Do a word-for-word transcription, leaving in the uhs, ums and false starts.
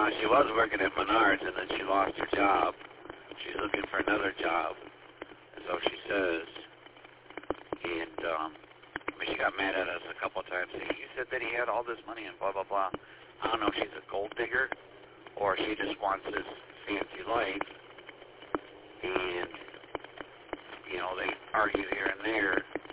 know, she was working at Menards, and then she lost her job. She's looking for another job, so she says. And um, I mean, she got mad at us a couple of times. Saying, you said that he had all this money and blah, blah, blah. I don't know if she's a gold digger or she just wants this fancy life. And, you know, they argue here and there.